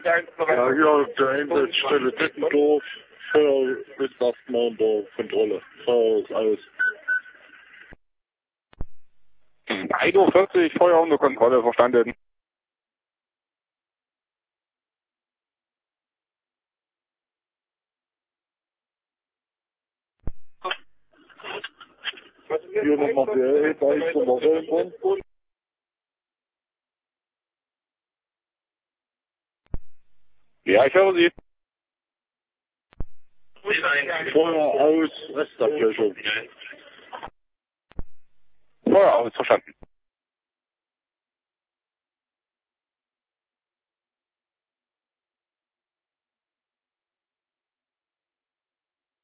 Ja, hier der Einsatzstelle Dettendorf. Feuer ist erstmal unter Kontrolle. Feuer ist alles. 1:40 Uhr, Feuer unter Kontrolle, verstanden. Hier nochmal BL, da ist nochmal Wellenbahn. Ja, ich höre Sie. Feuer aus, Restabbrechung. Feuer aus, verstanden.